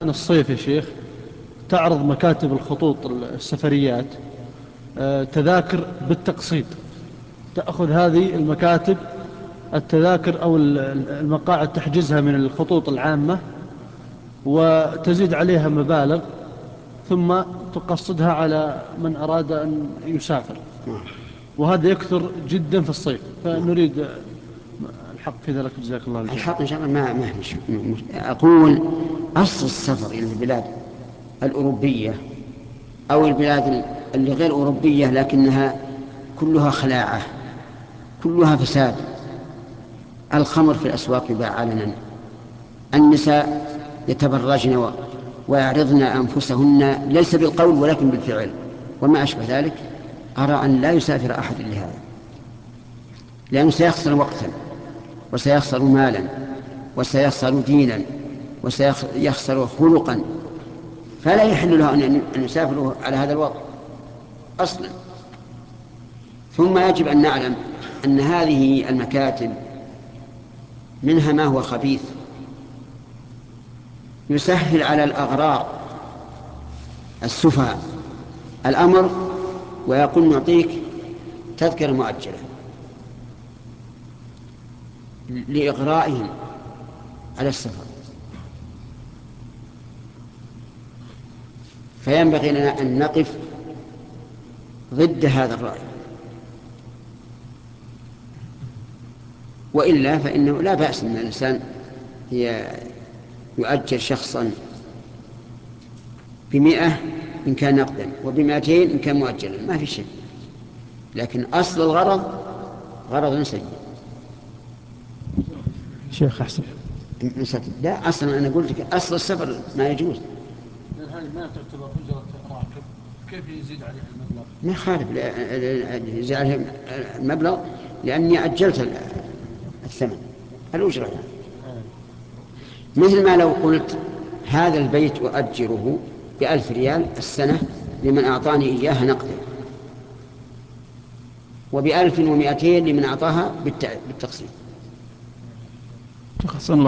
الصيف يا شيخ تعرض مكاتب الخطوط السفريات تذاكر بالتقسيط. تأخذ هذه المكاتب التذاكر أو المقاعد تحجزها من الخطوط العامة وتزيد عليها مبالغ ثم تقصدها على من أراد أن يسافر، نعم. وهذا يكثر جدا في الصيف، فنريد الحق في ذلك جزاك الله الخير. الحق إن شاء الله ما في أقول أصل السفر إلى البلاد الأوروبية أو البلاد اللي غير أوروبية لكنها كلها خلاعة، كلها فساد. الخمر في الأسواق يباع علنا، النساء يتبرجن ويعرضن أنفسهن ليس بالقول ولكن بالفعل وما أشبه ذلك. أرى أن لا يسافر أحد لهذا، لأنه سيخسر وقتا وسيخسر مالا وسيخسر دينا وسيخسر خلقا، فلا يحل له أن يسافر على هذا الوضع أصلا. ثم يجب أن نعلم أن هذه المكاتب منها ما هو خبيث يسهل على الأغرار السفهاء الأمر، ويقول نعطيك تذكرة مؤجلة لإغرائهم على السفر. فينبغي لنا أن نقف ضد هذا الرأي، وإلا فإنه لا بأس أن الإنسان يؤجل شخصا ب100 إن كان نقدا وب200 إن كان مؤجلا، ما في شيء، لكن أصل الغرض غرض سيء. شيخ أحسن. لا، أصلا أنا قلت لك أصل السفر ما يجوز. هذه ما تعتبر أجرة راكب، كيف يزيد عليها المبلغ؟ ما خالف يزيد عليه المبلغ لأني أجلت الثمن الأجرة يعني. مثل ما لو قلت هذا البيت أؤجره ب1,000 ريال السنة لمن أعطاني إياها نقدا، وب1200 لمن أعطاها بالتقسيط. شيخ أحسن الله